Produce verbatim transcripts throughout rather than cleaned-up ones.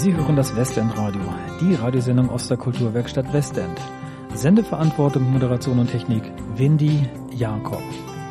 Sie hören das Westendradio, die Radiosendung aus der Kulturwerkstatt Westend. Sendeverantwortung, Moderation und Technik Windy Jakob.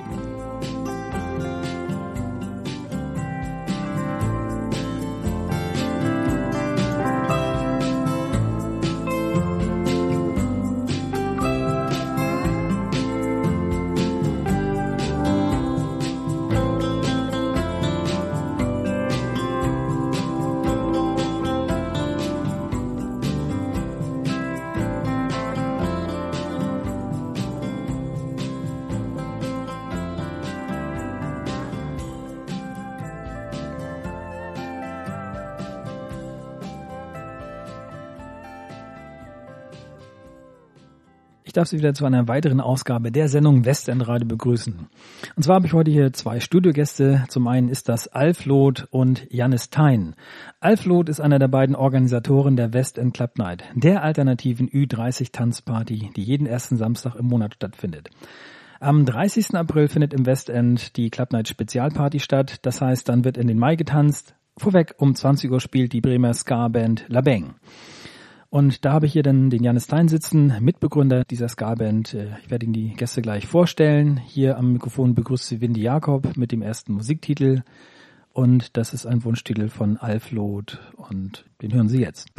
Ich darf Sie wieder zu einer weiteren Ausgabe der Sendung Westendradio begrüßen. Und zwar habe ich heute hier zwei Studiogäste. Zum einen ist das Alf Loth und Jannis Thein. Alf Loth ist einer der beiden Organisatoren der Westend Club Night, der alternativen Ü dreißig Tanzparty, die jeden ersten Samstag im Monat stattfindet. Am dreißigsten April findet im Westend die Club Night Spezialparty statt. Das heißt, dann wird in den Mai getanzt. Vorweg um zwanzig Uhr spielt die Bremer Ska-Band La Bang. Und da habe ich hier dann den Jannis Thein sitzen, Mitbegründer dieser Ska-Band. Ich werde Ihnen die Gäste gleich vorstellen. Hier am Mikrofon begrüßt Sie Windy Jakob mit dem ersten Musiktitel. Und das ist ein Wunschtitel von Alf Loth und den hören Sie jetzt.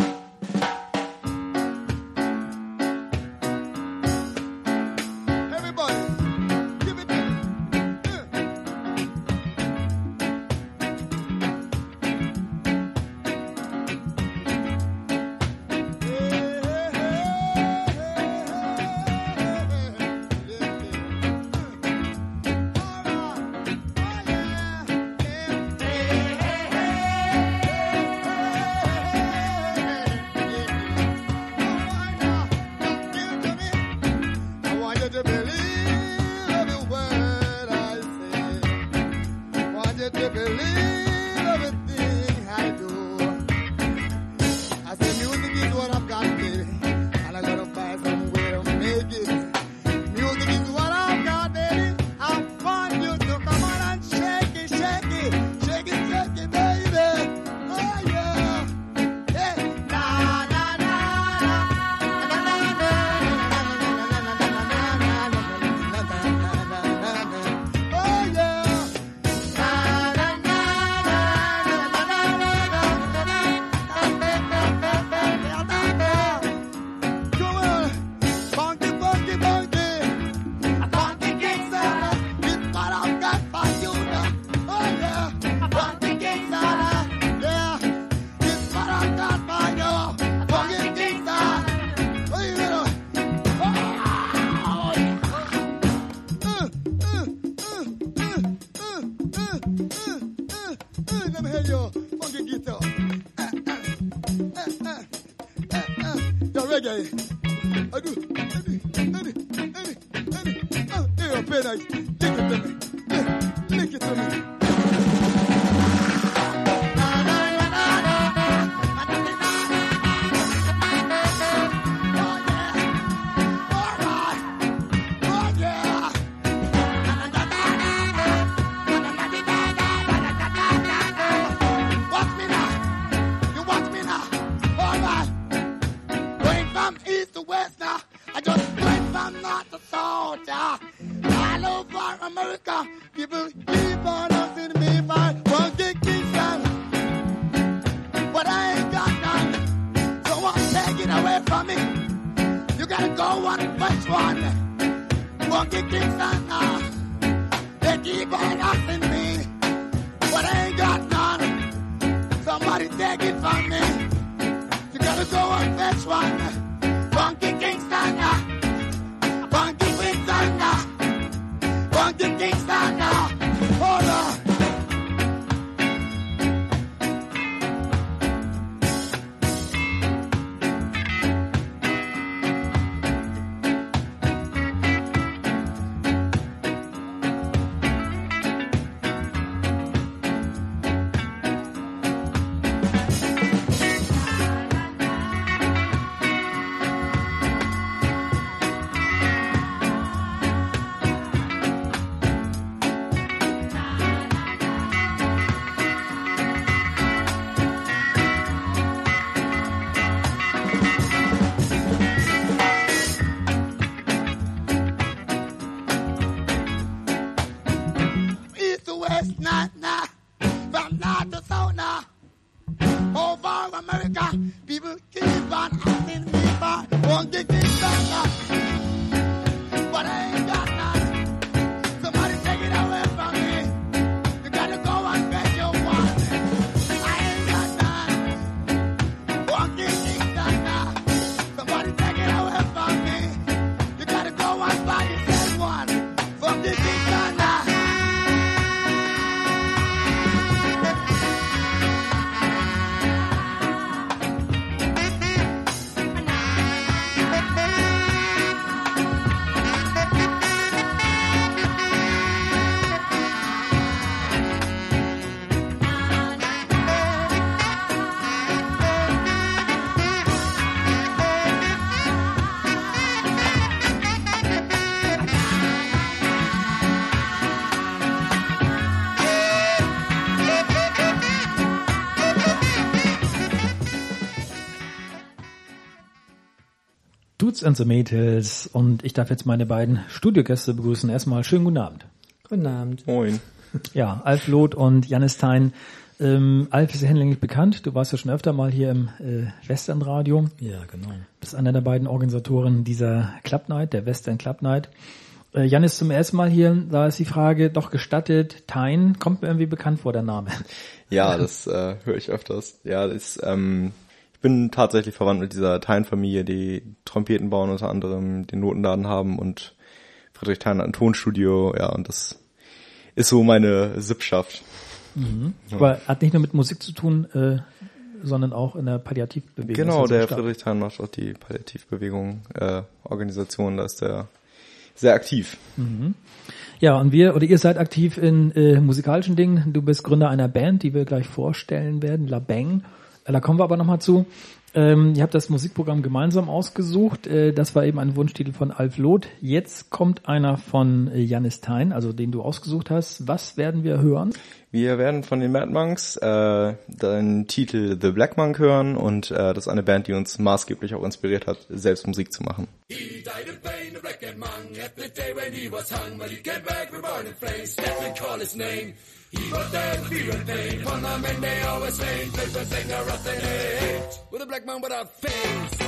north to south now. Over America, people keep on asking me for one gig is done now. But I ain't got none. Somebody take it away from me. You gotta go and get your one. I ain't got none. One gig is done now. Somebody take it away from me. You gotta go and buy yourself one. One gig is done now. Toots and the Maytals und ich darf jetzt meine beiden Studiogäste begrüßen. Erstmal schönen guten Abend. Guten Abend. Moin. Ja, Alf Loth und Jannis Thein. Ähm, Alf ist ja hinlänglich bekannt. Du warst ja schon öfter mal hier im äh, Westend-Radio. Ja, genau. Bist einer der beiden Organisatoren dieser Club Night, der Westend Club Night. Äh, Jannis zum ersten Mal hier, da ist die Frage doch gestattet. Thein, kommt mir irgendwie bekannt vor, der Name. Ja, das äh, höre ich öfters. Ja, das ähm, ich bin tatsächlich verwandt mit dieser Thein-Familie, die Trompeten bauen, unter anderem den Notenladen haben und Friedrich Thein hat ein Tonstudio. Ja, und das ist so meine Sippschaft. Mhm. Ja. Aber hat nicht nur mit Musik zu tun, äh, sondern auch in der Palliativbewegung. Genau, der Friedrich Thein macht auch die Palliativbewegung, äh, Organisation, da ist der sehr aktiv. Mhm. Ja, und wir, oder ihr seid aktiv in äh, musikalischen Dingen. Du bist Gründer einer Band, die wir gleich vorstellen werden, La Bang. Äh, da kommen wir aber nochmal zu. Ähm, ihr habt das Musikprogramm gemeinsam ausgesucht. Äh, das war eben ein Wunschtitel von Alf Loth. Jetzt kommt einer von äh, Jannis Thein, also den du ausgesucht hast. Was werden wir hören? Wir werden von den Mad Monks äh, den Titel The Black Monk hören und äh, das ist eine Band, die uns maßgeblich auch inspiriert hat, selbst Musik zu machen. He died in pain, the black monk, at the day when he was hung, but he came back reborn in flames, death call his name. He was there in fear and pain, upon the men they always slain, face was anger, wrath and hate, with a black monk without face.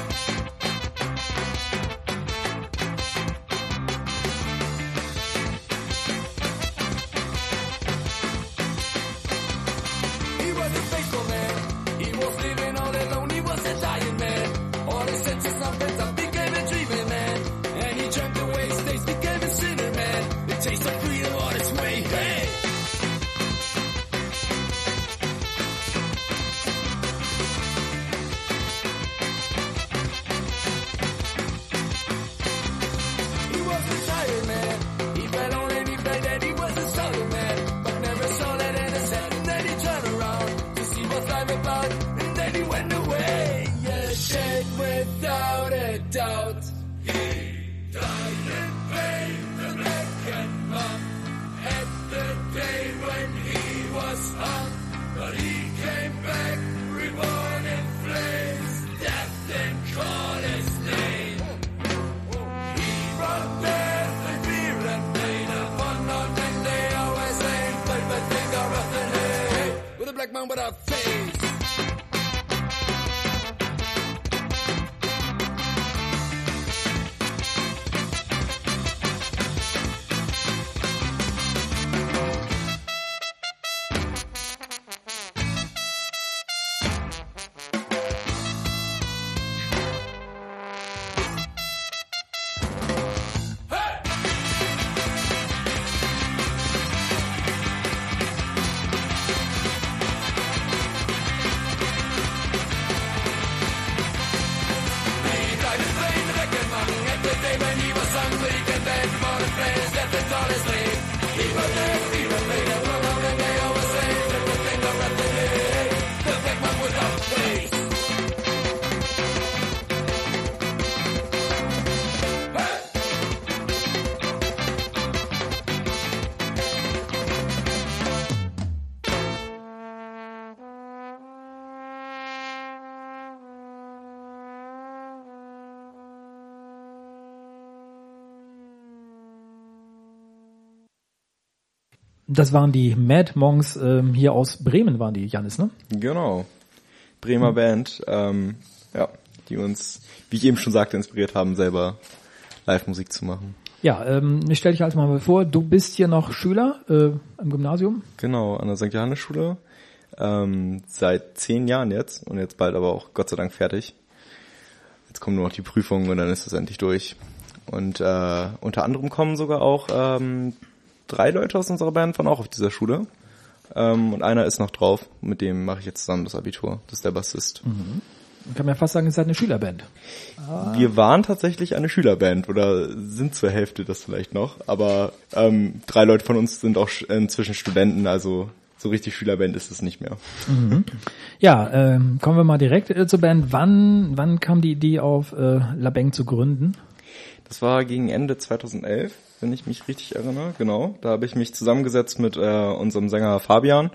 Das waren die Mad Monks, ähm, hier aus Bremen waren die, Jannis, ne? Genau. Bremer mhm. Band, ähm, ja, die uns, wie ich eben schon sagte, inspiriert haben, selber Live-Musik zu machen. Ja, ähm, ich stelle dich also mal vor, du bist hier noch Schüler äh, im Gymnasium? Genau, an der Sankt Johannes Schule, ähm, seit zehn Jahren jetzt und jetzt bald aber auch Gott sei Dank fertig. Jetzt kommen nur noch die Prüfungen und dann ist es endlich durch. Und äh, unter anderem kommen sogar auch ähm, drei Leute aus unserer Band von auch auf dieser Schule. Ähm, und einer ist noch drauf, mit dem mache ich jetzt zusammen das Abitur. Das ist der Bassist. Mhm. Man kann ja fast sagen, es ist halt eine Schülerband. Ah. Wir waren tatsächlich eine Schülerband oder sind zur Hälfte das vielleicht noch. Aber ähm, drei Leute von uns sind auch inzwischen Studenten, also so richtig Schülerband ist es nicht mehr. Mhm. Ja, ähm, kommen wir mal direkt äh, zur Band. Wann wann kam die Idee auf, äh, La Bang zu gründen? Das war gegen Ende zweitausendelf, wenn ich mich richtig erinnere. Genau, da habe ich mich zusammengesetzt mit äh, unserem Sänger Fabian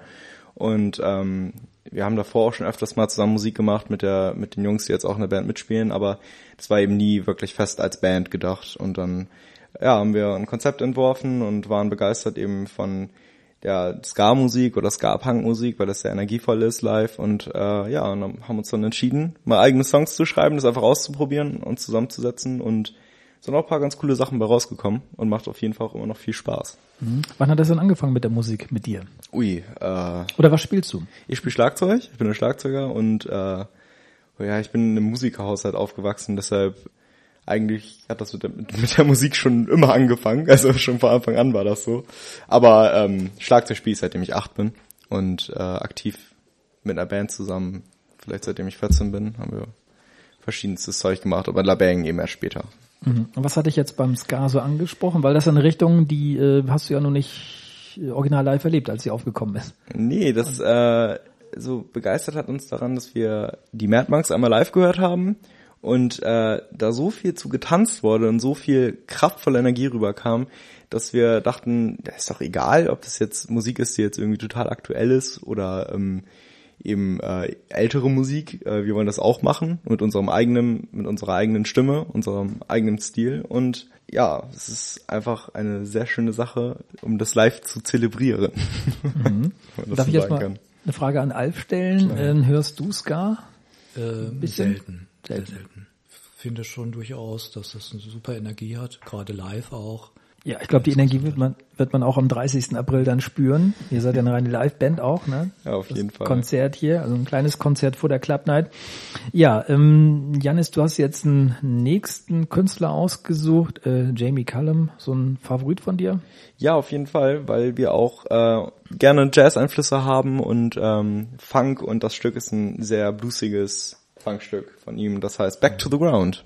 und ähm, wir haben davor auch schon öfters mal zusammen Musik gemacht mit der mit den Jungs, die jetzt auch in der Band mitspielen, aber das war eben nie wirklich fest als Band gedacht. Und dann ja, haben wir ein Konzept entworfen und waren begeistert eben von der Ska-Musik oder Ska-Punk-Musik, weil das sehr energievoll ist live. Und äh, ja, und dann haben uns dann entschieden, mal eigene Songs zu schreiben, das einfach auszuprobieren und zusammenzusetzen. Und sind auch ein paar ganz coole Sachen bei rausgekommen und macht auf jeden Fall auch immer noch viel Spaß. Mhm. Wann hat das denn angefangen mit der Musik mit dir? Ui, äh... Oder was spielst du? Ich spiele Schlagzeug, ich bin ein Schlagzeuger und äh, ja, ich bin in einem Musikerhaushalt aufgewachsen, deshalb eigentlich hat das mit der, mit der Musik schon immer angefangen, also schon von Anfang an war das so. Aber ähm, Schlagzeug spiele ich seitdem ich acht bin und äh, aktiv mit einer Band zusammen, vielleicht seitdem ich vierzehn bin, haben wir verschiedenstes Zeug gemacht, aber La Bang eben erst später. Mhm. Und was hatte ich jetzt beim Ska so angesprochen? Weil das ist eine Richtung, die äh, hast du ja noch nicht original live erlebt, als sie aufgekommen ist. Nee, das äh, so begeistert hat uns daran, dass wir die Mad Monks einmal live gehört haben und äh, da so viel zu getanzt wurde und so viel kraftvolle Energie rüberkam, dass wir dachten, das ist doch egal, ob das jetzt Musik ist, die jetzt irgendwie total aktuell ist oder ähm, eben äh, ältere Musik. Äh, wir wollen das auch machen mit unserem eigenen, mit unserer eigenen Stimme, unserem eigenen Stil. Und ja, es ist einfach eine sehr schöne Sache, um das live zu zelebrieren. Mhm. Darf ich jetzt mal kann. eine Frage an Alf stellen? Ähm, hörst du Ska? Äh, selten. selten. Sehr selten. Ich finde schon durchaus, dass das eine super Energie hat, gerade live auch. Ja, ich glaube, die Energie wird man wird man auch am dreißigsten April dann spüren. Ihr seid ja eine reine Live-Band auch, ne? Ja, auf das jeden Fall. Konzert hier, also ein kleines Konzert vor der Club Night. Ja, ähm, Jannis, du hast jetzt einen nächsten Künstler ausgesucht, äh, Jamie Cullum, so ein Favorit von dir? Ja, auf jeden Fall, weil wir auch äh, gerne Jazz-Einflüsse haben und ähm, Funk und das Stück ist ein sehr bluesiges Funkstück von ihm, das heißt Back to the Ground.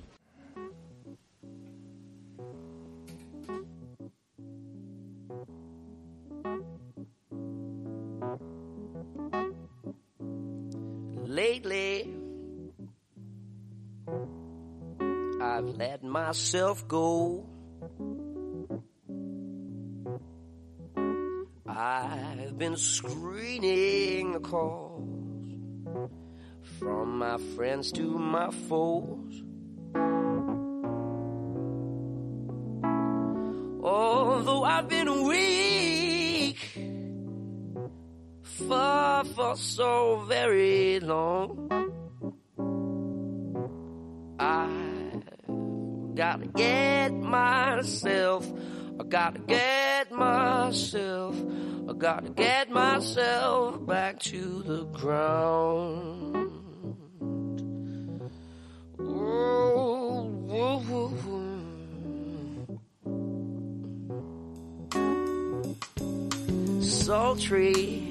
Lately, I've let myself go. I've been screening the calls from my friends to my foes. Although I've been weak for, for so very long, I've gotta get myself, I gotta get myself, I gotta get myself back to the ground. Ooh, ooh, ooh, ooh. Sultry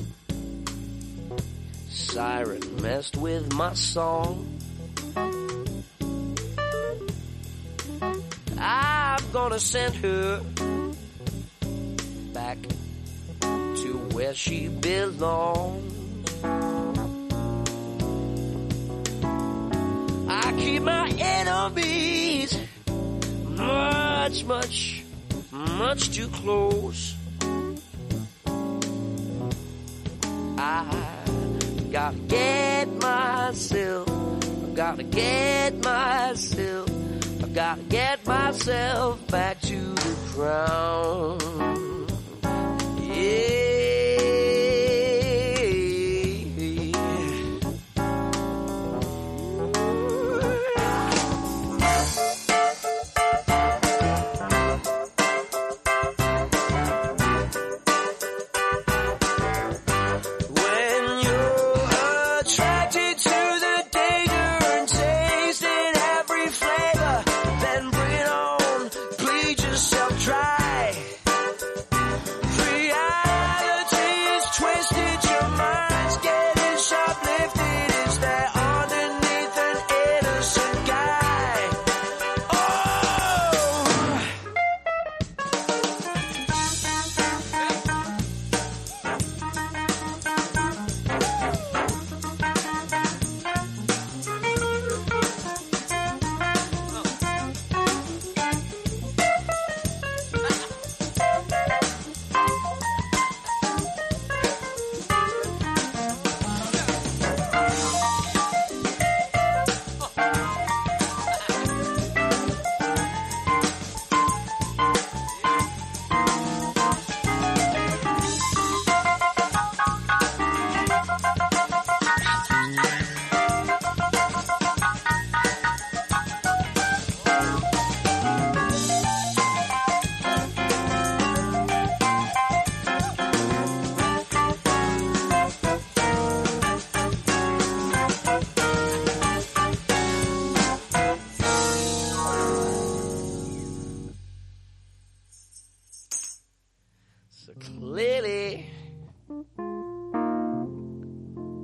siren messed with my song. I'm gonna send her back to where she belongs. I keep my enemies much, much, much too close. I gotta get myself, I gotta get myself, I gotta get myself back to the ground. Yeah.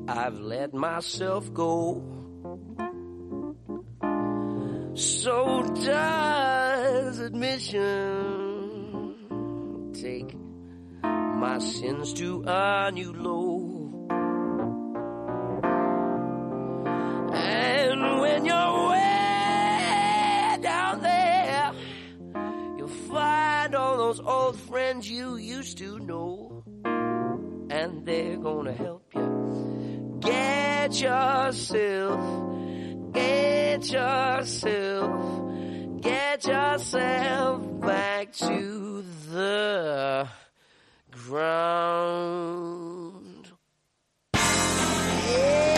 I've let myself go. So does admission take my sins to a new low. And when you're way down there, you'll find all those old friends you used to know, and they're gonna help you get yourself, get yourself, get yourself back to the ground. Yeah.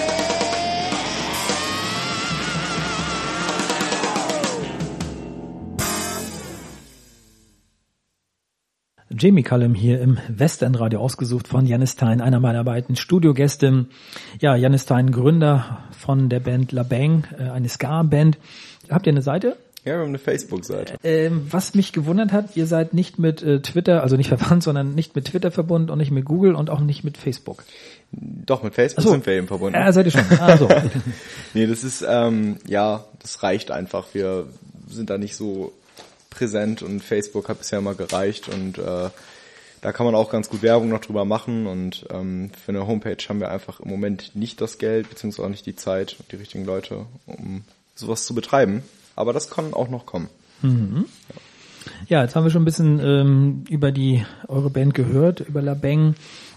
Jamie Cullum hier im Westendradio, ausgesucht von Janis Tyne, einer meiner beiden Studiogäste. Ja, Janis Tyne, Gründer von der Band La Bang, eine Ska-Band. Habt ihr eine Seite? Ja, wir haben eine Facebook-Seite. Ähm, was mich gewundert hat, ihr seid nicht mit äh, Twitter, also nicht verwandt, sondern nicht mit Twitter verbunden und nicht mit Google und auch nicht mit Facebook. Doch, mit Facebook so. sind wir eben verbunden. Ja, seid ihr schon. Ah, so. Nee, das ist, ähm, ja, das reicht einfach. Wir sind da nicht so präsent und Facebook hat bisher mal gereicht und äh, da kann man auch ganz gut Werbung noch drüber machen und ähm, für eine Homepage haben wir einfach im Moment nicht das Geld, beziehungsweise auch nicht die Zeit und die richtigen Leute, um sowas zu betreiben. Aber das kann auch noch kommen. Mhm. Ja. Ja, jetzt haben wir schon ein bisschen ähm, über die eure Band gehört, über La Bang.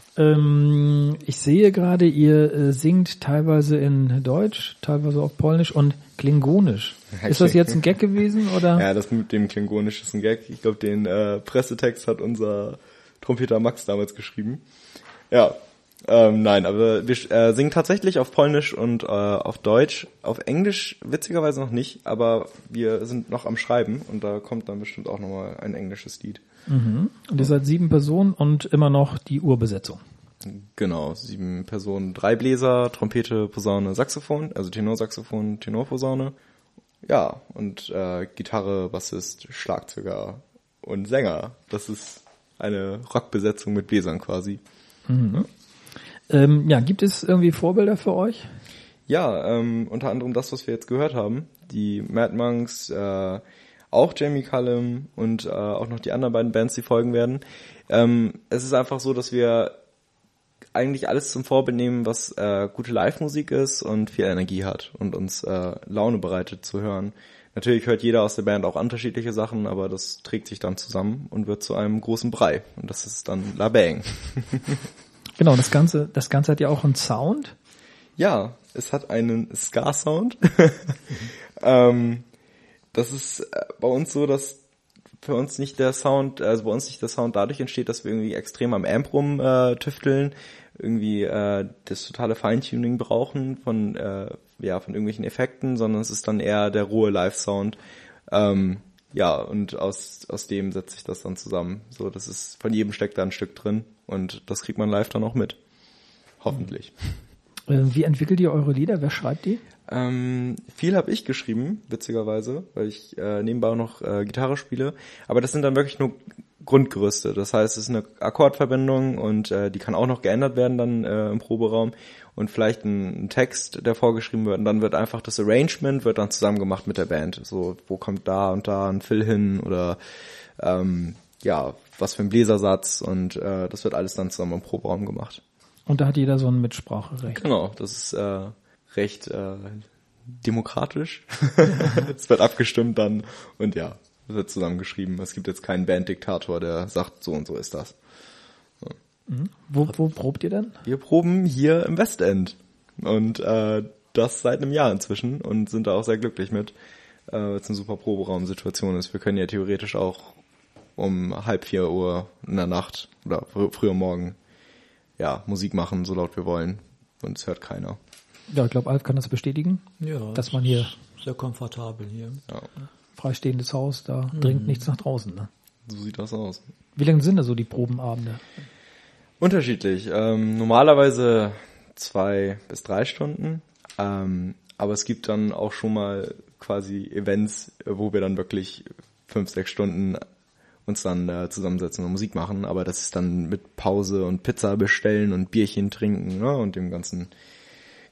Ähm, ich sehe gerade, ihr äh, singt teilweise in Deutsch, teilweise auf Polnisch und Klingonisch. Ist das jetzt ein Gag gewesen, oder? Ja, das mit dem Klingonisch ist ein Gag. Ich glaube, den äh, Pressetext hat unser Trompeter Max damals geschrieben. Ja, ähm, nein, aber wir äh, singen tatsächlich auf Polnisch und äh, auf Deutsch. Auf Englisch witzigerweise noch nicht, aber wir sind noch am Schreiben und da kommt dann bestimmt auch nochmal ein englisches Lied. Mhm. Und ihr seid sieben Personen und immer noch die Urbesetzung. Genau, sieben Personen, drei Bläser, Trompete, Posaune, Saxophon, also Tenorsaxophon, Tenorposaune. Ja, und äh, Gitarre, Bassist, Schlagzeuger und Sänger. Das ist eine Rockbesetzung mit Bläsern quasi. Mhm. Ähm, ja, gibt es irgendwie Vorbilder für euch? Ja, ähm, unter anderem das, was wir jetzt gehört haben. Die Mad Monks, äh, auch Jamie Cullum und äh, auch noch die anderen beiden Bands, die folgen werden. Ähm, es ist einfach so, dass wir eigentlich alles zum Vorbild nehmen, was äh, gute Live-Musik ist und viel Energie hat und uns äh, Laune bereitet zu hören. Natürlich hört jeder aus der Band auch unterschiedliche Sachen, aber das trägt sich dann zusammen und wird zu einem großen Brei. Und das ist dann La Bang. Genau, das Ganze, das Ganze hat ja auch einen Sound. Ja, es hat einen Ska-Sound. ähm, das ist bei uns so, dass für uns nicht der Sound, also bei uns nicht der Sound dadurch entsteht, dass wir irgendwie extrem am Amp rum äh, tüfteln, irgendwie äh, das totale Feintuning brauchen von äh, ja von irgendwelchen Effekten, sondern es ist dann eher der rohe Live-Sound. Ähm, ja, und aus aus dem setzt sich das dann zusammen. So, das ist von jedem steckt da ein Stück drin und das kriegt man live dann auch mit. Hoffentlich. Wie entwickelt ihr eure Lieder? Wer schreibt die? Ähm, viel habe ich geschrieben, witzigerweise, weil ich äh, nebenbei auch noch äh, Gitarre spiele. Aber das sind dann wirklich nur Grundgerüste. Das heißt, es ist eine Akkordverbindung und äh, die kann auch noch geändert werden dann äh, im Proberaum. Und vielleicht ein, ein Text, der vorgeschrieben wird. Und dann wird einfach das Arrangement wird dann zusammen gemacht mit der Band. So, wo kommt da und da ein Fill hin oder ähm, ja, was für ein Bläsersatz. Und äh, das wird alles dann zusammen im Proberaum gemacht. Und da hat jeder so ein Mitspracherecht. Genau, das ist äh, recht äh, demokratisch. Es wird abgestimmt dann und ja, es wird zusammengeschrieben. Es gibt jetzt keinen Banddiktator, der sagt, so und so ist das. Ja. Mhm. Wo, wo probt ihr denn? Wir proben hier im Westend und äh, das seit einem Jahr inzwischen und sind da auch sehr glücklich mit, äh, weil es eine super Proberaumsituation ist. Wir können ja theoretisch auch um halb vier Uhr in der Nacht oder fr- früh am Morgen ja, Musik machen, so laut wir wollen. Und es hört keiner. Ja, ich glaube, Alf kann das bestätigen, Ja, dass man hier sehr komfortabel hier. Ja, freistehendes Haus, da dringt nichts nach draußen. Ne? so sieht das aus. Wie lange sind da so die Probenabende? Unterschiedlich. Ähm, normalerweise zwei bis drei Stunden. Ähm, aber es gibt dann auch schon mal quasi Events, wo wir dann wirklich fünf, sechs Stunden uns dann äh, zusammensetzen und Musik machen, aber das ist dann mit Pause und Pizza bestellen und Bierchen trinken, ne, und dem ganzen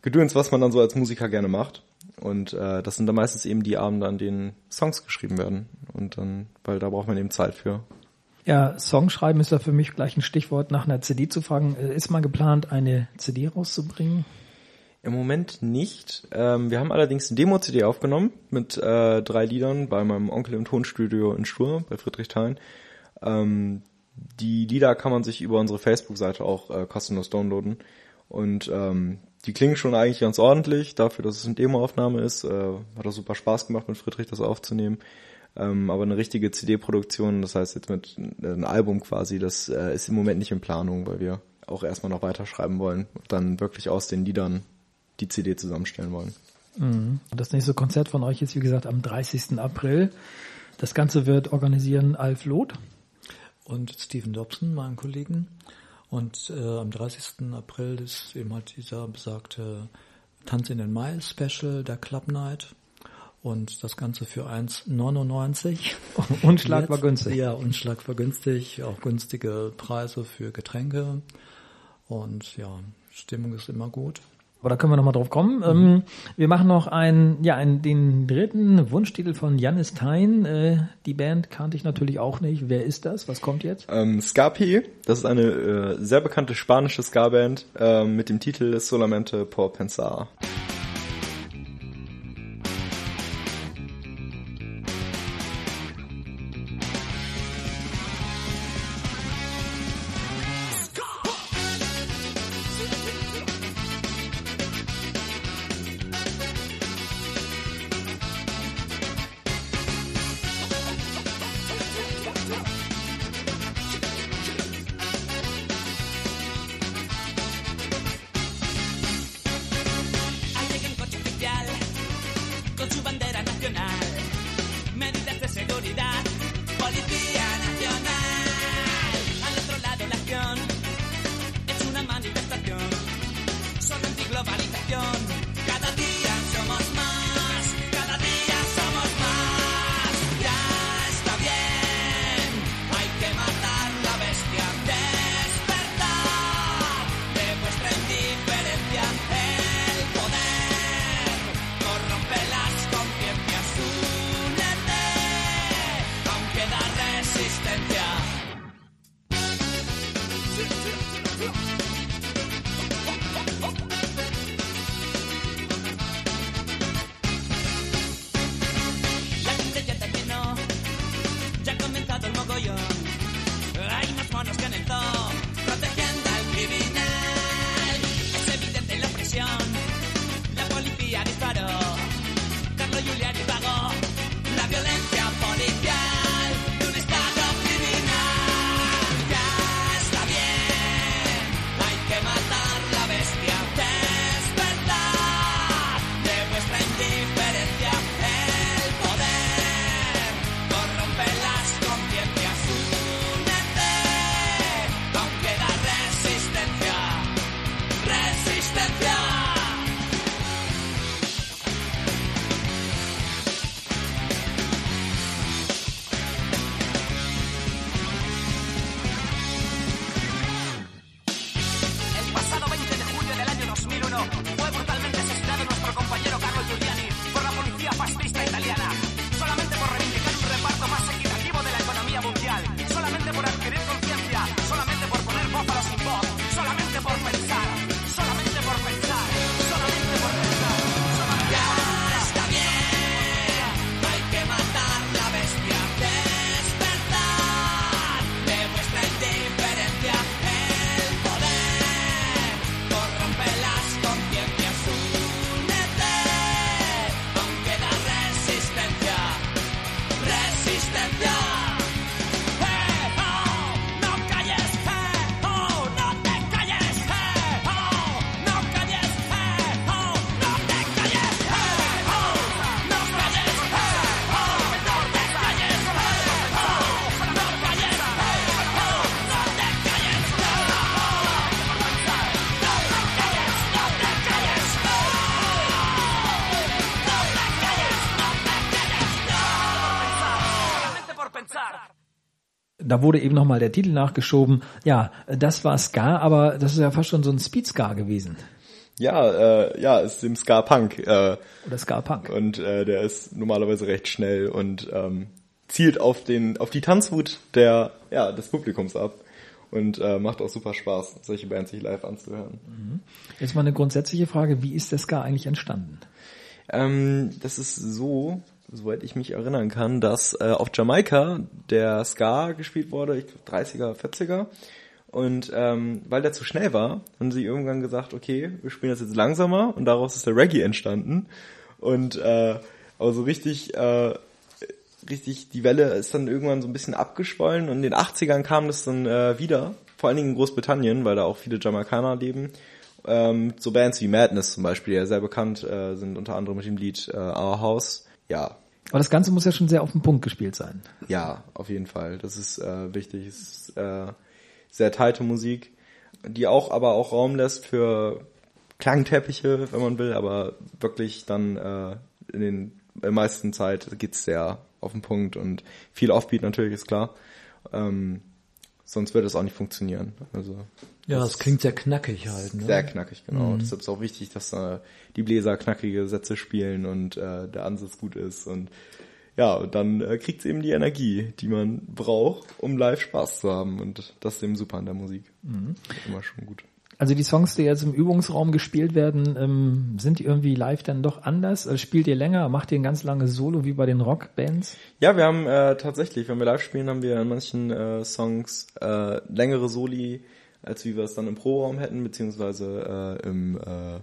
Gedöns, was man dann so als Musiker gerne macht. Und äh, das sind dann meistens eben die Abende, an denen Songs geschrieben werden. Und dann, weil da braucht man eben Zeit für. Ja, Songschreiben ist ja für mich gleich ein Stichwort, nach einer C D zu fragen. Ist mal geplant, eine C D rauszubringen? Im Moment nicht. Ähm, wir haben allerdings eine Demo-C D aufgenommen mit äh, drei Liedern bei meinem Onkel im Tonstudio in Stur bei Friedrichshain. Ähm, die Lieder kann man sich über unsere Facebook-Seite auch äh, kostenlos downloaden. Und ähm, die klingen schon eigentlich ganz ordentlich, dafür, dass es eine Demoaufnahme ist. Äh, hat auch super Spaß gemacht, mit Friedrich das aufzunehmen. Ähm, aber eine richtige C D-Produktion, das heißt jetzt mit äh, einem Album quasi, das äh, ist im Moment nicht in Planung, weil wir auch erstmal noch weiterschreiben wollen und dann wirklich aus den Liedern die C D zusammenstellen wollen. Mhm. Das nächste Konzert von euch ist, wie gesagt, am dreißigsten April. Das Ganze wird organisieren Alf Loth und Steven Dobson, meinen Kollegen. Und äh, am dreißigsten April ist eben halt dieser besagte Tanz in den Mai Special, der Club Night. Und das Ganze für eins neunundneunzig. Unschlagbar günstig. Ja, unschlagbar günstig. Auch günstige Preise für Getränke. Und ja, Stimmung ist immer gut. Aber da können wir nochmal drauf kommen. Mhm. Ähm, wir machen noch einen, ja, einen, den dritten Wunschtitel von Janis Thein. Äh, die Band kannte ich natürlich auch nicht. Wer ist das? Was kommt jetzt? Ähm, Ska-P, das ist eine äh, sehr bekannte spanische Ska-Band äh, mit dem Titel Solamente por Pensar. Da wurde eben nochmal der Titel nachgeschoben. Ja, das war Ska, aber das ist ja fast schon so ein Speed-Ska gewesen. Ja, äh, ja, ist dem Ska-Punk. Äh, Oder Ska-Punk. Und äh, der ist normalerweise recht schnell und ähm, zielt auf den auf die Tanzwut der ja des Publikums ab und äh, macht auch super Spaß, solche Bands sich live anzuhören. Mhm. Jetzt mal eine grundsätzliche Frage: Wie ist der Ska eigentlich entstanden? Ähm, das ist so, soweit ich mich erinnern kann, dass äh, auf Jamaika der Ska gespielt wurde, ich glaube dreißiger, vierziger. Und ähm, weil der zu schnell war, haben sie irgendwann gesagt, okay, wir spielen das jetzt langsamer und daraus ist der Reggae entstanden. Und äh, aber so richtig, äh, richtig, die Welle ist dann irgendwann so ein bisschen abgeschwollen und in den achtzigern kam das dann äh, wieder, vor allen Dingen in Großbritannien, weil da auch viele Jamaikaner leben. Ähm, so Bands wie Madness zum Beispiel, die ja sehr bekannt äh, sind, unter anderem mit dem Lied äh, Our House. Ja. Aber das Ganze muss ja schon sehr auf den Punkt gespielt sein. Ja, auf jeden Fall. Das ist äh, wichtig. Es ist äh, sehr teilte Musik, die auch aber auch Raum lässt für Klangteppiche, wenn man will, aber wirklich dann äh, in den in der meisten Zeit geht's sehr auf den Punkt und viel Offbeat natürlich, ist klar. Ähm, sonst würde es auch nicht funktionieren. Also ja, das, das klingt sehr knackig halt. Ne? Sehr knackig, genau. Mhm. Deshalb ist auch wichtig, dass äh, die Bläser knackige Sätze spielen und äh, der Ansatz gut ist und ja, und dann äh, kriegt's eben die Energie, die man braucht, um live Spaß zu haben. Und das ist eben super an der Musik. Mhm. Immer schon gut. Also die Songs, die jetzt im Übungsraum gespielt werden, ähm, sind die irgendwie live dann doch anders? Also spielt ihr länger? Macht ihr ein ganz langes Solo wie bei den Rockbands? Ja, wir haben äh, tatsächlich, wenn wir live spielen, haben wir in manchen äh, Songs äh, längere Soli, als wie wir es dann im Proberaum hätten, beziehungsweise äh, im, äh,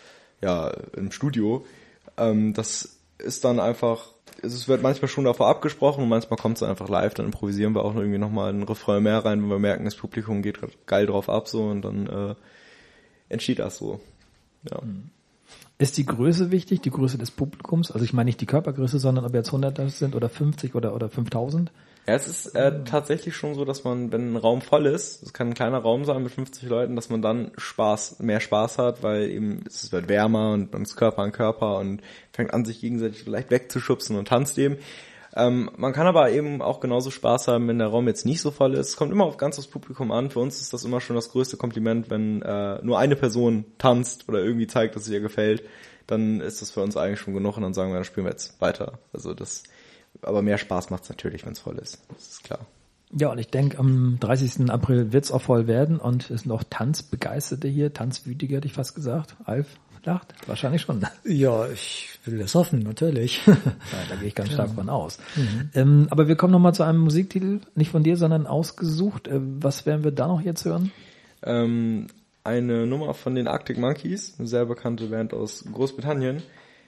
ja, im Studio. Ähm, das ist dann einfach... Es wird manchmal schon davor abgesprochen und manchmal kommt es einfach live, dann improvisieren wir auch noch irgendwie nochmal einen Refrain mehr rein, wenn wir merken, das Publikum geht geil drauf ab so und dann äh, entsteht das so. Ja. Ist die Größe wichtig, die Größe des Publikums? Also ich meine nicht die Körpergröße, sondern ob jetzt hundert das sind oder fünfzig oder oder fünftausend? Ja, es ist äh, tatsächlich schon so, dass man, wenn ein Raum voll ist, es kann ein kleiner Raum sein mit fünfzig Leuten, dass man dann Spaß, mehr Spaß hat, weil eben es wird wärmer und man ist Körper an Körper und fängt an, sich gegenseitig vielleicht wegzuschubsen und tanzt eben. Ähm, man kann aber eben auch genauso Spaß haben, wenn der Raum jetzt nicht so voll ist. Es kommt immer auf ganz das Publikum an. Für uns ist das immer schon das größte Kompliment, wenn äh, nur eine Person tanzt oder irgendwie zeigt, dass es ihr gefällt. Dann ist das für uns eigentlich schon genug und dann sagen wir, dann spielen wir jetzt weiter. Also das... Aber mehr Spaß macht's natürlich, wenn es voll ist. Das ist klar. Ja, und ich denke, am dreißigsten April wird's auch voll werden und es sind auch Tanzbegeisterte hier, Tanzwütige, hätte ich fast gesagt. Alf lacht? Wahrscheinlich schon. Ja, ich will das hoffen, natürlich. Ja, da gehe ich ganz stark von aus. Mhm. Ähm, aber wir kommen nochmal zu einem Musiktitel, nicht von dir, sondern ausgesucht. Äh, was werden wir da noch jetzt hören? Ähm, eine Nummer von den Arctic Monkeys, eine sehr bekannte Band aus Großbritannien,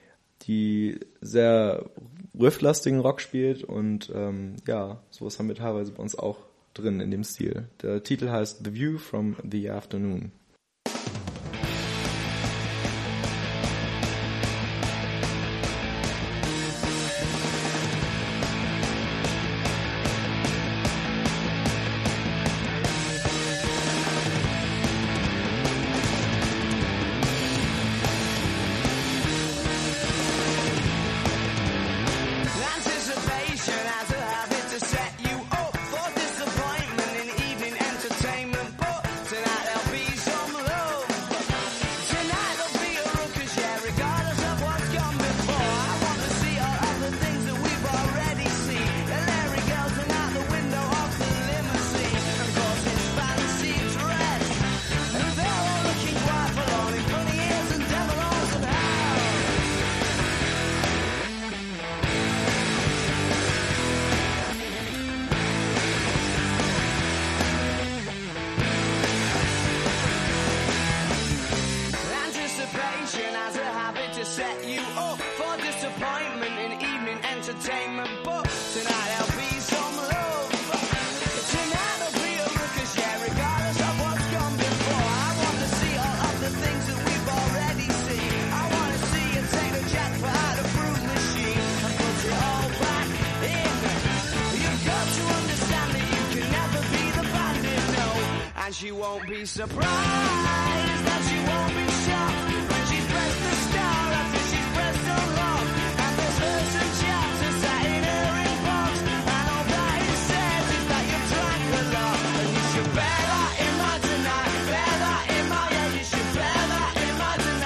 die sehr rifflastigen Rock spielt und ähm, ja, sowas haben wir teilweise bei uns auch drin in dem Stil. Der Titel heißt The View from the Afternoon. She won't be surprised that she won't be shocked when she's pressed the star after she's pressed so long. And there's verse and chapter sat in her inbox, and all that it says is that you've drank a lot. And you should bear that in mind tonight, bear that in mind, yeah, you should bear that in mind tonight.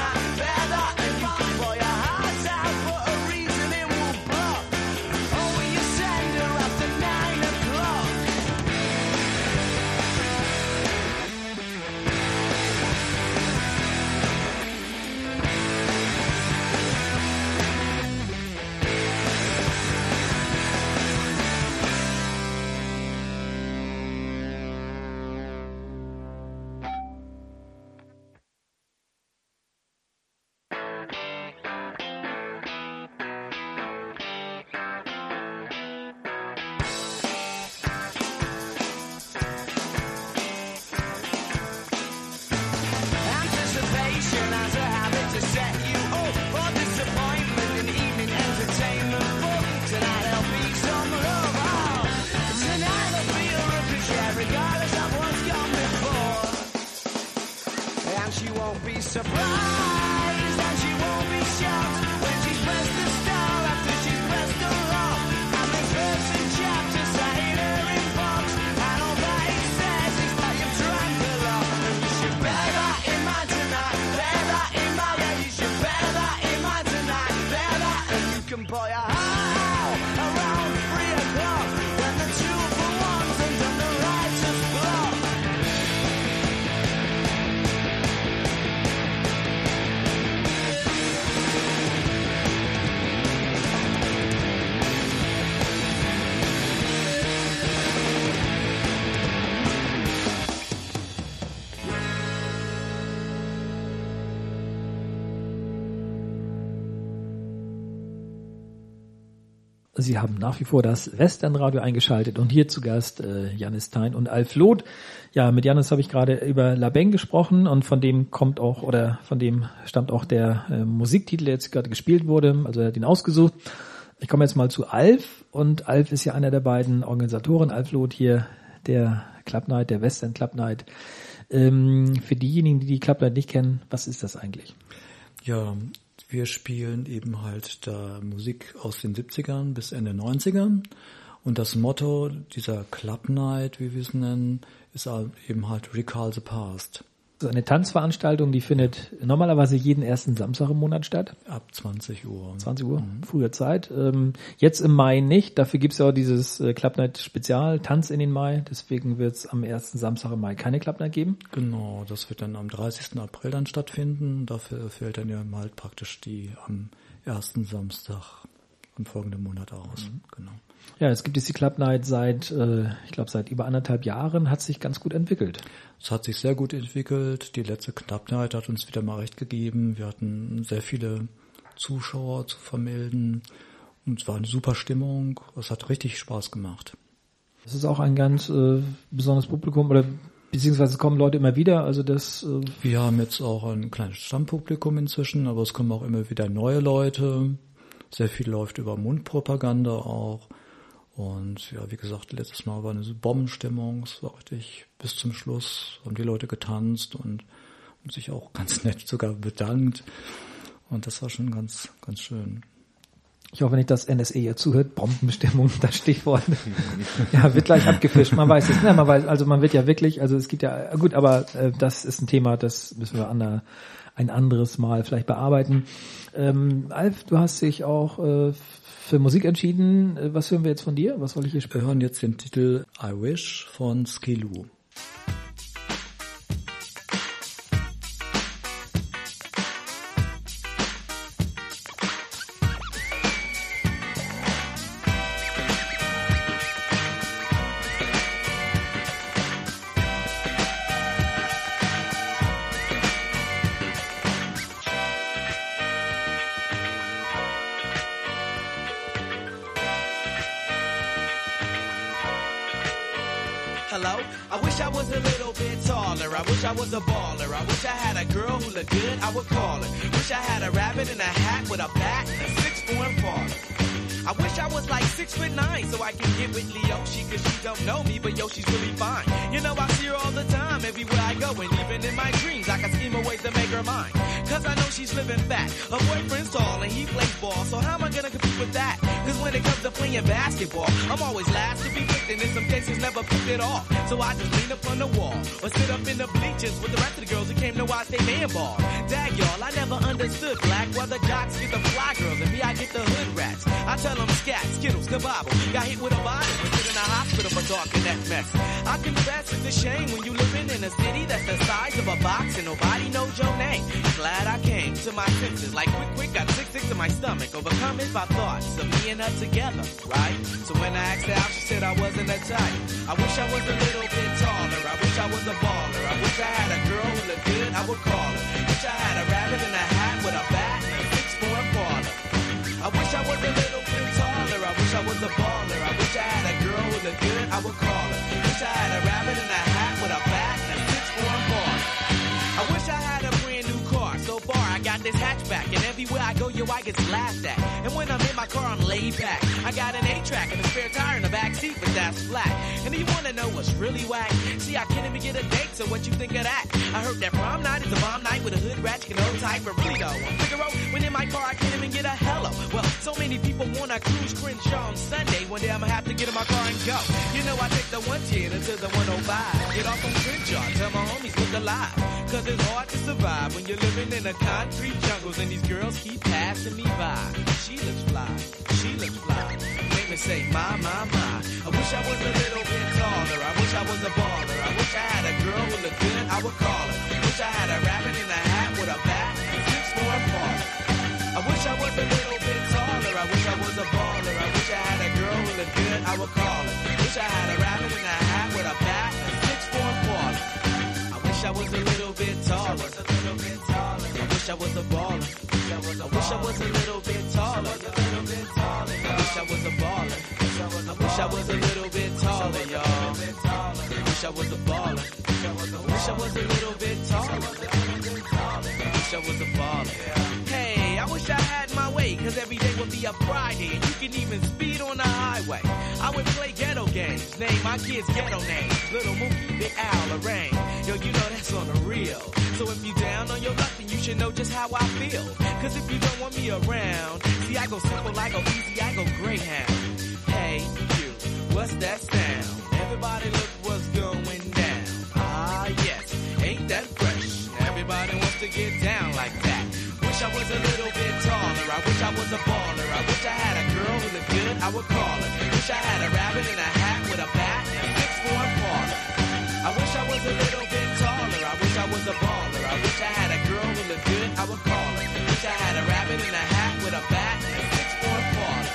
surprised that she won't be shocked when she's pressed the star after she's pressed the lock. And this verse and chapter sat in her inbox, and all that it says is that you've drank a lot. And you should bear that in mind tonight, bear that in mind, yeah, you should bear that in mind tonight, bear that, and you can buy a house around three o'clock when the two for ones and then the righteous block. Sie haben nach wie vor das Westernradio eingeschaltet und hier zu Gast äh, Janis Thein und Alf Loth. Ja, mit Janis habe ich gerade über La Beng gesprochen und von dem kommt auch oder von dem stammt auch der äh, Musiktitel, der jetzt gerade gespielt wurde. Also er hat ihn ausgesucht. Ich komme jetzt mal zu Alf und Alf ist ja einer der beiden Organisatoren. Alf Loth hier, der Club Night, der Western Club Night. Ähm, für diejenigen, die die Club Night nicht kennen, was ist das eigentlich? Ja, wir spielen eben halt da Musik aus den siebzigern bis Ende neunzigern und das Motto dieser Club Night, wie wir es nennen, ist eben halt Recall the Past. Das ist eine Tanzveranstaltung, die findet normalerweise jeden ersten Samstag im Monat statt. Ab zwanzig Uhr. zwanzig Uhr, mhm. Früher Zeit. Ähm, jetzt im Mai nicht, dafür gibt's ja auch dieses äh, Club Night Spezial, Tanz in den Mai, deswegen wird's am ersten Samstag im Mai keine Club Night geben. Genau, das wird dann am dreißigsten April dann stattfinden, dafür fällt dann ja halt praktisch die am ersten Samstag im folgenden Monat aus. Mhm. Genau. Ja, es gibt jetzt die Club Night seit, äh, ich glaube seit über anderthalb Jahren, hat sich ganz gut entwickelt. Es hat sich sehr gut entwickelt. Die letzte Club Night hat uns wieder mal recht gegeben. Wir hatten sehr viele Zuschauer zu vermelden und es war eine super Stimmung. Es hat richtig Spaß gemacht. Es ist auch ein ganz äh, besonderes Publikum oder beziehungsweise kommen Leute immer wieder. Also das. Äh Wir haben jetzt auch ein kleines Stammpublikum inzwischen, aber es kommen auch immer wieder neue Leute. Sehr viel läuft über Mundpropaganda auch. Und ja, wie gesagt, letztes Mal war eine Bombenstimmung, es war richtig bis zum Schluss, haben die Leute getanzt und haben sich auch ganz nett sogar bedankt. Und das war schon ganz, ganz schön. Ich hoffe nicht, dass N S A hier zuhört. Bombenstimmung, das Stichwort. Ja, wird gleich abgefischt. Man weiß es. Ne, man weiß, also man wird ja wirklich, also es gibt ja, gut, aber äh, das ist ein Thema, das müssen wir an der, ein anderes Mal vielleicht bearbeiten. Ähm, Alf, du hast dich auch äh, für Musik entschieden. Was hören wir jetzt von dir? Was soll ich hier spielen? Wir hören jetzt den Titel I Wish von Skiloo. Hello? I wish I was a little bit taller. I wish I was a baller. I wish I had a girl who looked good, I would call her. Wish I had a rabbit in a hat with a bat and a six-form father. I wish I was like six foot nine so I can get with Leoshi, cause she don't know me, but yo, she's really fine. You know, I see her all the time, everywhere I go, and even in my dreams, I can scheme a way to make her mine. Cause I know she's living fat. Her boyfriend's tall and he plays ball, so how am I gonna compete with that? Cause when it comes to playing basketball, I'm always last to be picked, and in some cases never picked at all. So I just lean up on the wall, or sit up in the bleachers with the rest of the girls who came to watch they man ball. Dag y'all, I never understood black, why the jocks get the fly girls, and me I get the hood rats. I tell them scat, skittles, kabobble, got hit with a bottle, but sit in a hospital for talking that mess. I confess it's a shame when you living in a city that's the size of a box and nobody knows your name. Glad I came to my senses, like quick, quick, got sick, sick to my stomach, overcome it by thoughts of me and her together, right? So when I asked her out, she said I wasn't a type. I wish I was a little bit taller, I wish I was a baller, I wish I had a girl who looked good, I would call her. Wish I had a rabbit in a hat with a bat and a six-form parlor. I wish I was a little bit taller, I wish I was a baller, I wish I had a girl who looked good, I would call her. Wish I had a rabbit in a hat with a bat and a six-form parlor. I wish I had a brand new car, so far I got this hatchback, and everywhere I go, yo, I get laughed at. And when I'm in my car, I'm laid back. I got an eight-track and a spare tire in the back seat, but that's flat. And do you wanna know what's really whack? See, I can't even get a date, so what you think of that? I heard that prom night is a bomb night with a hood ratchet and old type, but really though, on Figaro, when in my car, I can't even get a hello. Well, so many people wanna cruise Crenshaw on Sunday. One day I'ma have to get in my car and go. You know, I take the one ten until the one oh five. Get off on Crenshaw, tell my homies look alive. Cause it's hard to survive when you're living in the concrete jungles and these girls keep passing me by. She looks fly, she looks fly. Make me say, my, my, my. I wish I was a little bit taller. I wish I was a baller. I wish I had a girl who looked good, I would call her. Wish I had a rabbit in a hat with a bat and six for a part. I wish I was a little bit taller. I wish I was a baller. I wish I had a girl who looked good, I would call her. Wish I had a rabbit in a hat with a bat and six for a part. I wish I was a little bit taller. I wish I was a baller. I wish I was a little bit taller. I wish I was a baller. I wish I was a little bit taller, y'all. I wish I was a baller. I wish I was a little bit taller. I wish I was a baller. Hey, I wish I had my way, cause every day would be a Friday, and you can even speed on the highway. I would play ghetto games, name my kids ghetto names. Little Mookie, Big Al, Lorraine. Yo, you know that's on the real. So if you down on your luck, then you should know just how I feel. Cause if you don't want me around, see I go simple, I go easy, I go Greyhound. Hey, you, what's that sound? Everybody look what's going down. Ah, yes, ain't that fresh? Everybody wants to get down like that. Wish I was a little bit taller. I wish I was a baller. I wish I had a girl who looked good, I would call her. Wish I had a rabbit in a hat with a bat and six for a parlor. I wish I was a little bit taller. I wish I was a baller. I wish I had a girl who looked good, I would call her. Wish I had a rabbit in a hat with a bat and six for a parlor.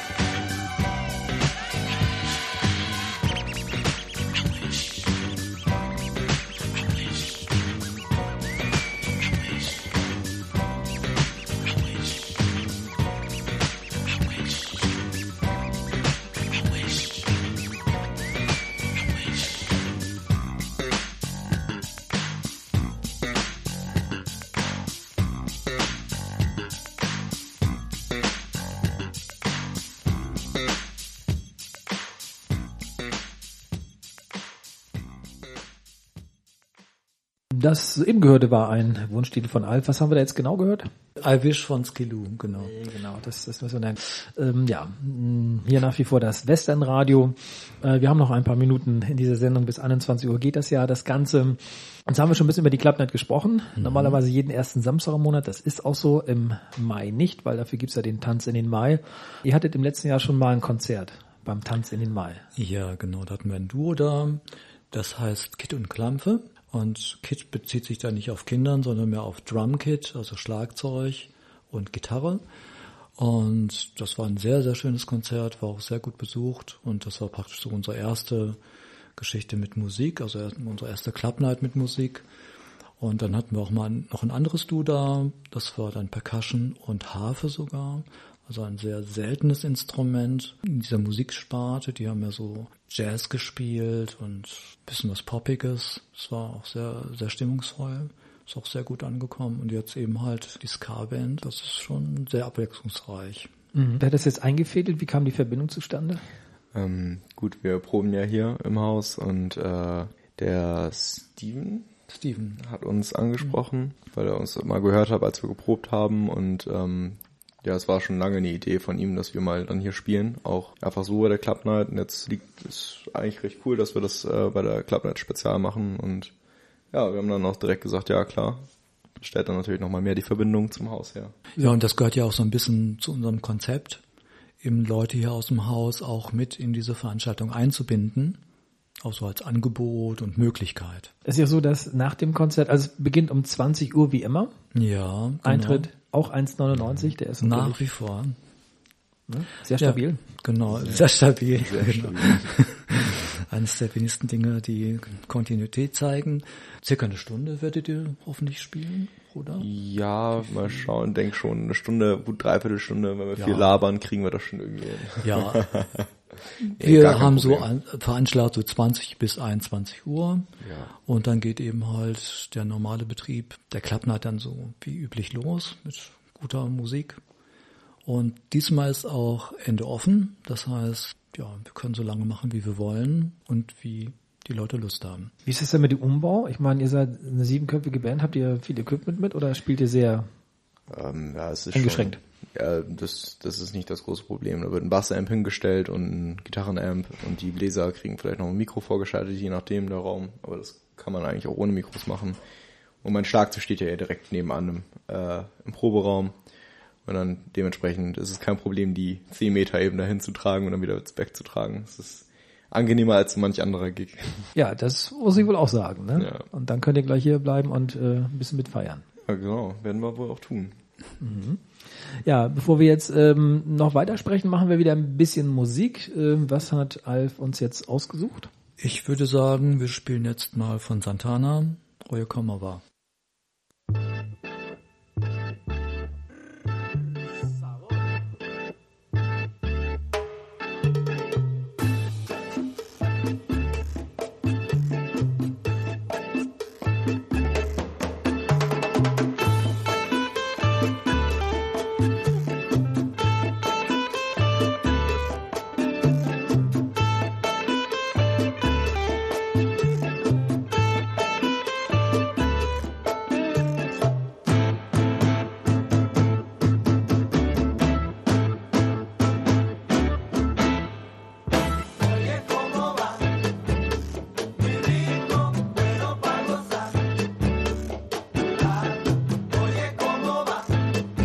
Das eben gehörte war ein Wunschtitel von Alf. Was haben wir da jetzt genau gehört? I Wish von Skiloo, genau. Genau, das, das müssen wir nennen. Ähm, ja, hier nach wie vor das Westernradio. Äh, wir haben noch ein paar Minuten in dieser Sendung. Bis einundzwanzig Uhr geht das ja, das Ganze. Jetzt haben wir schon ein bisschen über die Club Night gesprochen. Mhm. Normalerweise jeden ersten Samstag im Monat. Das ist auch so, im Mai nicht, weil dafür gibt's ja den Tanz in den Mai. Ihr hattet im letzten Jahr schon mal ein Konzert beim Tanz in den Mai. Ja, genau, da hatten wir ein Duo da. Das heißt Kit und Klampfe. Und Kit bezieht sich da nicht auf Kindern, sondern mehr auf Drumkit, also Schlagzeug und Gitarre. Und das war ein sehr, sehr schönes Konzert, war auch sehr gut besucht. Und das war praktisch so unsere erste Geschichte mit Musik, also unsere erste Club Night mit Musik. Und dann hatten wir auch mal noch ein anderes Duo da, das war dann Percussion und Harfe sogar. Also ein sehr seltenes Instrument in dieser Musiksparte. Die haben ja so Jazz gespielt und ein bisschen was Poppiges. Es war auch sehr, sehr stimmungsvoll. Ist auch sehr gut angekommen. Und jetzt eben halt die Ska-Band. Das ist schon sehr abwechslungsreich. Mhm. Wer hat das jetzt eingefädelt? Wie kam die Verbindung zustande? Ähm, gut, wir proben ja hier im Haus und äh, der Steven, Steven hat uns angesprochen, mhm. weil er uns mal gehört hat, als wir geprobt haben und ähm, ja, es war schon lange eine Idee von ihm, dass wir mal dann hier spielen, auch einfach so bei der Club Night. Und jetzt liegt es eigentlich recht cool, dass wir das äh, bei der Club Night spezial machen. Und ja, wir haben dann auch direkt gesagt, ja klar, das stellt dann natürlich nochmal mehr die Verbindung zum Haus her. Ja, und das gehört ja auch so ein bisschen zu unserem Konzept, eben Leute hier aus dem Haus auch mit in diese Veranstaltung einzubinden. Auch so als Angebot und Möglichkeit. Es ist ja so, dass nach dem Konzert, also es beginnt um zwanzig Uhr wie immer. Ja, genau. Eintritt auch eins neunundneunzig, der ist nach wie vor. Sehr stabil. Ja, genau, sehr, sehr stabil. Sehr genau. Eines der wenigsten Dinge, die Kontinuität zeigen. Circa eine Stunde werdet ihr hoffentlich spielen, oder? Ja, mal schauen, denk schon. Eine Stunde, gut dreiviertel Stunde, wenn wir ja. viel labern, kriegen wir das schon irgendwie hin. Ja. Wir ja, haben so an, veranschlagt so zwanzig bis einundzwanzig Uhr ja. Und dann geht eben halt der normale Betrieb der Club Night dann so wie üblich los mit guter Musik. Und diesmal ist auch Ende offen. Das heißt, ja, wir können so lange machen, wie wir wollen und wie die Leute Lust haben. Wie ist es denn mit dem Umbau? Ich meine, ihr seid eine siebenköpfige Band. Habt ihr viel Equipment mit oder spielt ihr sehr Ähm, ja, es ist eingeschränkt? Schon, ja, das, das ist nicht das große Problem. Da wird ein Bassamp hingestellt und ein Gitarrenamp und die Bläser kriegen vielleicht noch ein Mikro vorgeschaltet, je nachdem der Raum. Aber das kann man eigentlich auch ohne Mikros machen. Und mein Schlagzeug steht ja direkt nebenan im, äh, im Proberaum. Und dann dementsprechend ist es kein Problem, die zehn Meter eben dahin zu tragen und dann wieder wegzutragen. Das ist angenehmer als manch anderer Gig. Ja, das muss ich wohl auch sagen. Ne? Ja. Und dann könnt ihr gleich hier bleiben und äh, ein bisschen mitfeiern. Ja, genau. Werden wir wohl auch tun. Mhm. Ja, bevor wir jetzt ähm, noch weitersprechen, machen wir wieder ein bisschen Musik. Ähm, was hat Alf uns jetzt ausgesucht? Ich würde sagen, wir spielen jetzt mal von Santana, Oye Como Va. Oye, ¿cómo va?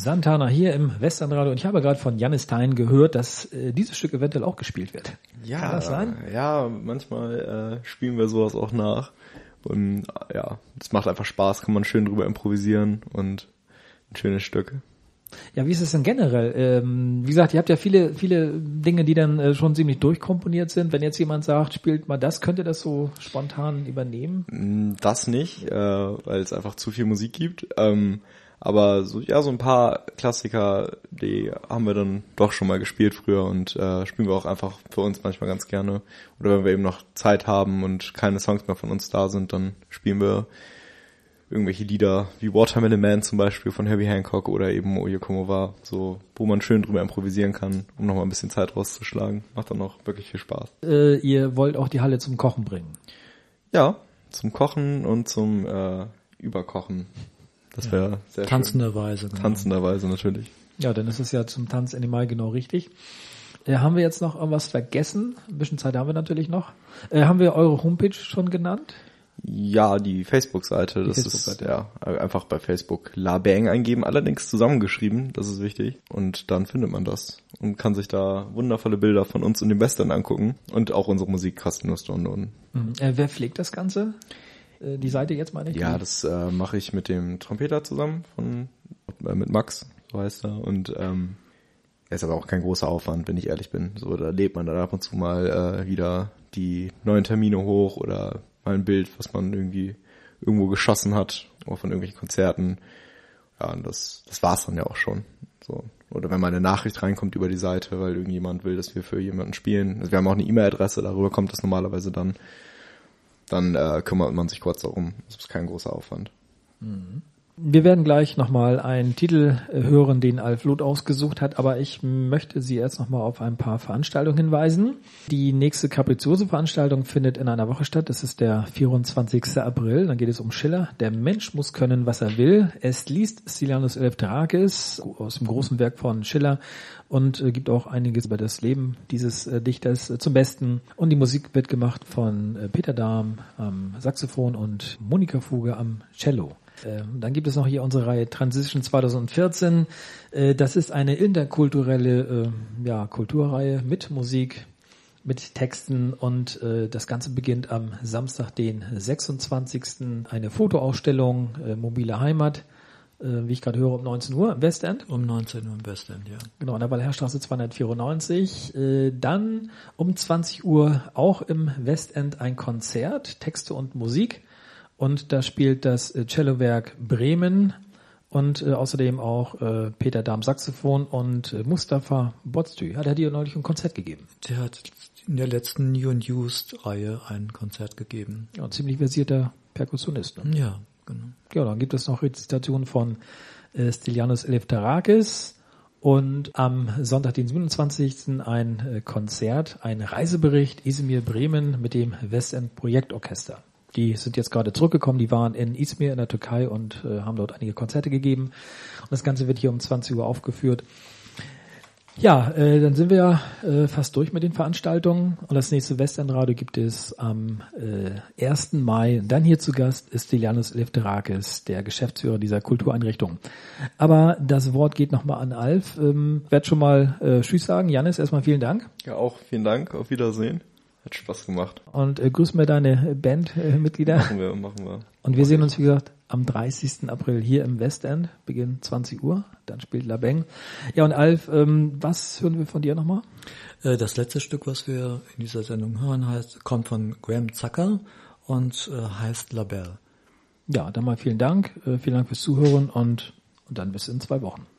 Santana hier im Westernradio und ich habe gerade von Janis Tyne gehört, dass äh, dieses Stück eventuell auch gespielt wird. Ja, Kann das sein? Ja, manchmal äh, spielen wir sowas auch nach. Und ja, es macht einfach Spaß, kann man schön drüber improvisieren und ein schönes Stück. Ja, wie ist es denn generell? Ähm, wie gesagt, ihr habt ja viele, viele Dinge, die dann äh, schon ziemlich durchkomponiert sind. Wenn jetzt jemand sagt, spielt mal das, könnt ihr das so spontan übernehmen? Das nicht, äh, weil es einfach zu viel Musik gibt. Ähm, aber so, ja, so ein paar Klassiker, die haben wir dann doch schon mal gespielt früher und äh, spielen wir auch einfach für uns manchmal ganz gerne. Oder wenn wir eben noch Zeit haben und keine Songs mehr von uns da sind, dann spielen wir irgendwelche Lieder wie Watermelon Man zum Beispiel von Herbie Hancock oder eben Oye Como Va, so, wo man schön drüber improvisieren kann, um nochmal ein bisschen Zeit rauszuschlagen. Macht dann auch wirklich viel Spaß. Äh, ihr wollt auch die Halle zum Kochen bringen? Ja, zum Kochen und zum äh, Überkochen. Das wäre ja, sehr tanzenderweise. schön. Tanzenderweise natürlich. Ja, dann ist es ja zum Tanz Ende Mai genau richtig. Äh, haben wir jetzt noch irgendwas vergessen? Ein bisschen Zeit haben wir natürlich noch. Äh, haben wir eure Homepage schon genannt? Ja, die Facebook-Seite, die das Facebook-Seite. ist, ja, einfach bei Facebook La Bang eingeben, allerdings zusammengeschrieben, das ist wichtig. Und dann findet man das und kann sich da wundervolle Bilder von uns und dem Western angucken und auch unsere Musik kostenlos downloaden. Mhm. Äh, wer pflegt das Ganze? Äh, die Seite jetzt meine ich? Ja, das äh, mache ich mit dem Trompeter zusammen, von äh, mit Max, so heißt er. Und ähm, er ist aber auch kein großer Aufwand, wenn ich ehrlich bin. So, da lädt man dann ab und zu mal äh, wieder die neuen Termine hoch oder mal ein Bild, was man irgendwie irgendwo geschossen hat, oder von irgendwelchen Konzerten. Ja, und das, das war's dann ja auch schon. So. Oder wenn mal eine Nachricht reinkommt über die Seite, weil irgendjemand will, dass wir für jemanden spielen. Also wir haben auch eine E-Mail-Adresse, darüber kommt das normalerweise dann. Dann äh, kümmert man sich kurz darum. Das ist kein großer Aufwand. Mhm. Wir werden gleich nochmal einen Titel hören, den Alf Loth ausgesucht hat, aber ich möchte Sie erst nochmal auf ein paar Veranstaltungen hinweisen. Die nächste Capriziose-Veranstaltung findet in einer Woche statt. Das ist der vierundzwanzigsten April. Dann geht es um Schiller. Der Mensch muss können, was er will. Es liest Stylianos Eleftherakis aus dem großen Werk von Schiller und äh, gibt auch einiges über das Leben dieses äh, Dichters äh, zum Besten. Und die Musik wird gemacht von äh, Peter Dahm am Saxophon und Monika Fuge am Cello. Ähm, dann gibt es noch hier unsere Reihe Transition zwanzig vierzehn. Äh, das ist eine interkulturelle äh, ja, Kulturreihe mit Musik, mit Texten und äh, das Ganze beginnt am Samstag, den sechsundzwanzigsten Eine Fotoausstellung, äh, mobile Heimat, äh, wie ich gerade höre, um neunzehn Uhr im Westend. Um neunzehn Uhr im Westend, ja. Genau, an der Walherstraße zweihundertvierundneunzig. Äh, dann um zwanzig Uhr auch im Westend ein Konzert, Texte und Musik. Und da spielt das Cellowerk Bremen und äh, außerdem auch äh, Peter Dahm Saxophon und äh, Mustafa Boztü. Ja, der hat hier neulich ein Konzert gegeben. Der hat in der letzten New and Used Reihe ein Konzert gegeben. Ja, ein ziemlich versierter Perkussionist. Ne? Ja, genau. Ja, dann gibt es noch Rezitationen von äh, Stylianos Eleftherakis und am Sonntag, den siebenundzwanzigsten ein äh, Konzert, ein Reisebericht Izmir Bremen mit dem Westend Projektorchester. Die sind jetzt gerade zurückgekommen, die waren in Izmir in der Türkei und äh, haben dort einige Konzerte gegeben. Und das Ganze wird hier um zwanzig Uhr aufgeführt. Ja, äh, dann sind wir ja äh, fast durch mit den Veranstaltungen. Und das nächste Westendradio gibt es am äh, ersten Mai. Dann hier zu Gast ist Stylianos Eleftherakis, der Geschäftsführer dieser Kultureinrichtung. Aber das Wort geht nochmal an Alf. Ähm, werd schon mal äh, Tschüss sagen. Janis, erstmal vielen Dank. Ja, auch vielen Dank. Auf Wiedersehen. Hat Spaß gemacht. Und äh, grüß mir deine Bandmitglieder. Äh, machen wir, machen wir. Und wir sehen uns, wie gesagt, am dreißigsten April hier im Westend, Beginn zwanzig Uhr. Dann spielt La Bang. Ja, und Alf, ähm, was hören wir von dir nochmal? Äh, das letzte Stück, was wir in dieser Sendung hören, heißt, kommt von Graham Zucker und äh, heißt La Belle. Ja, dann mal vielen Dank. Äh, vielen Dank fürs Zuhören und, und dann bis in zwei Wochen.